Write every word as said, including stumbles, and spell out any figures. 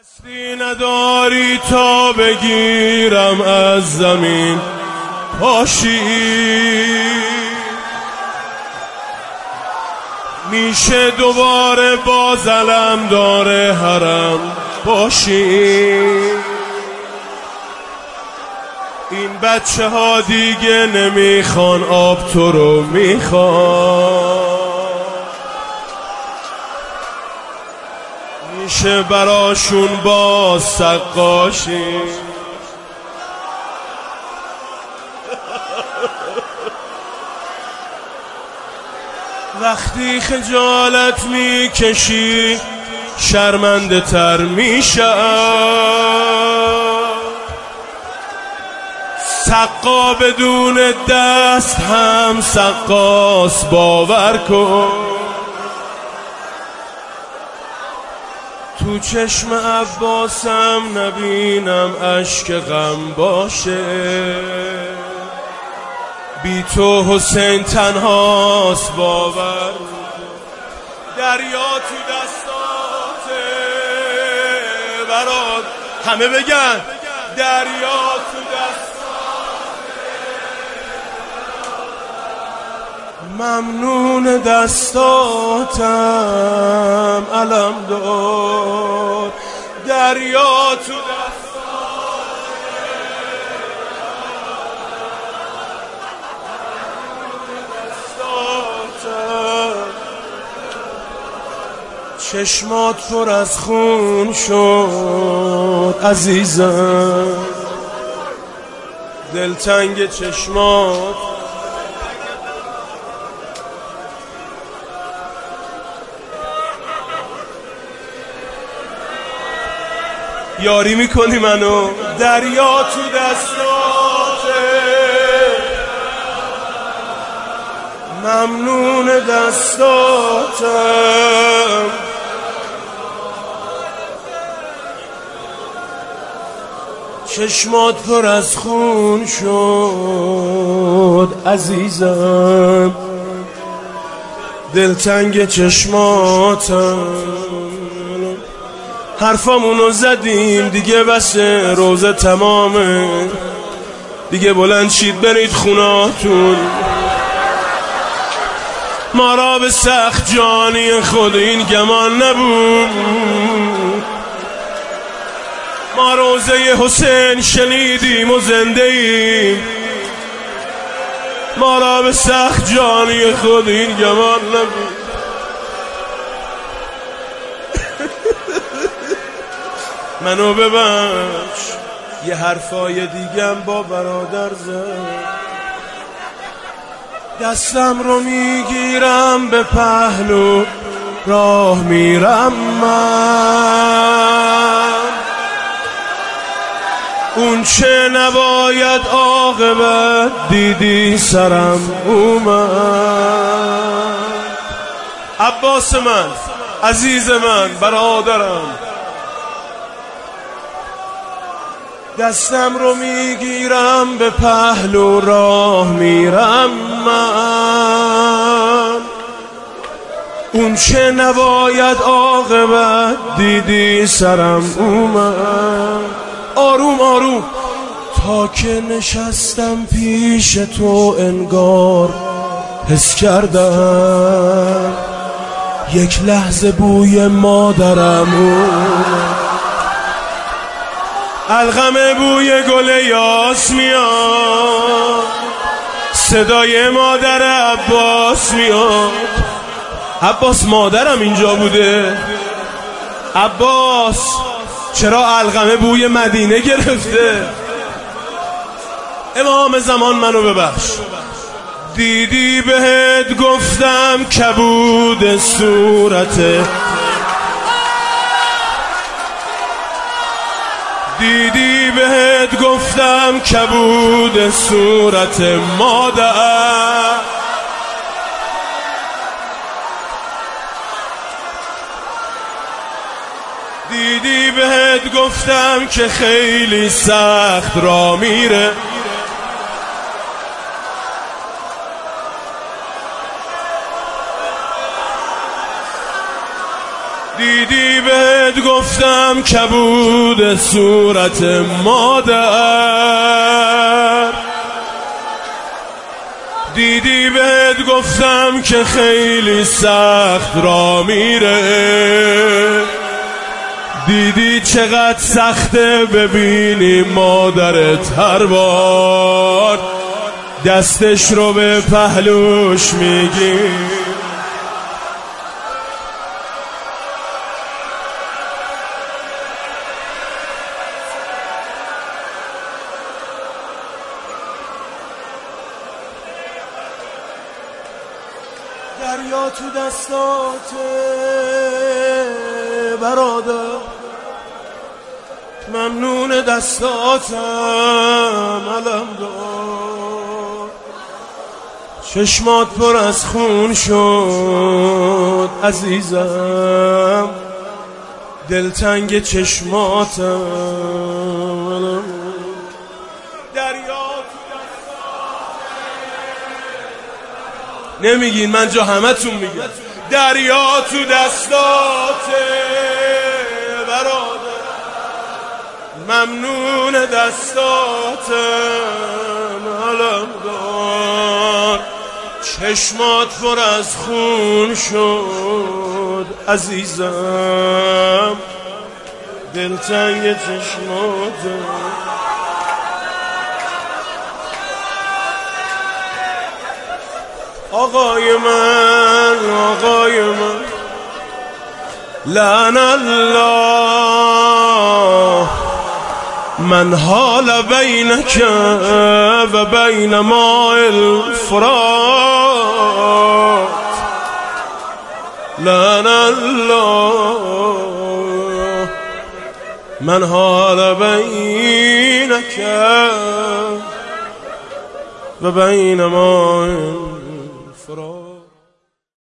دستی نداری تا بگیرم از زمین پاشی، میشه دوباره باز علم داره حرم باشی. این بچه ها دیگه نمیخوان آب، تو رو میخوان، میشه براشون باز سقاشی. وقتی خجالت میکشی شرمنده تر میشم، سقا بدون دست هم سقاس، باور کن. تو چشم عباسم نبینم اشک غم باشه، بی تو حسین تنهاست، باور دریا تو دستاته برات، همه بگن دریا تو دستاته، ممنون دستاتم علم دار، دریا تو چشمات پر از خون شد عزیزم، دلتنگ چشمات یاری میکنی منو، دریا تو دستاته، ممنون دستاتم، چشمات پر از خون شد عزیزم، دلتنگ چشماتم. حرفامونو زدیم دیگه بسه، روزه تمامه دیگه، بلند شید برید خوناتون، ما را به سخت جانی خود این گمان نبود، ما روزه حسین شنیدیم و زنده ایم، ما را به سخت جانی خود این گمان نبود. منو ببخش یه حرفای دیگم با برادر زد، دستم رو میگیرم به پهلو راه میرم من، اون چه نباید عاقبت دیدی سرم اومد. عباس من، عزیز من، برادرم، دستم رو میگیرم به پهلو راه میرم من، اون چه نباید عاقبت دیدی سرم اومد. آروم آروم تا که نشستم پیش تو انگار حس کردم یک لحظه بوی مادرم اومد، الغم بوی گل یاس میاد، صدای مادر عباس میاد. عباس مادرم اینجا بوده، عباس چرا الغم بوی مدینه گرفته؟ امام زمان منو ببخش، دیدی بهت گفتم کبود صورته، دیدی بهت گفتم کبود صورت مادر، دیدی بهت گفتم که خیلی سخت را میره، دیدی بهت بهت گفتم کبود صورت مادر، دیدی بهت گفتم که خیلی سخت را میره، دیدی چقدر سخته ببینی مادرت هر بار دستش رو به پهلوش میگی. دریا تو دستاته برادر، ممنون دستاتم علم دار، چشمات پر از خون شد عزیزم، دلتنگ چشماتم علم. دریا نمیگین، من جا همه تون میگم. دریا تو دستاته برادر، ممنون دستاتم علم دار، چشمات پر از خون شد عزیزم، دلتنگ چشماتم. آقای من آقای من لعن الله من حال بینک و بین ماء الفرات، لعن الله من حال بینک و بین ماء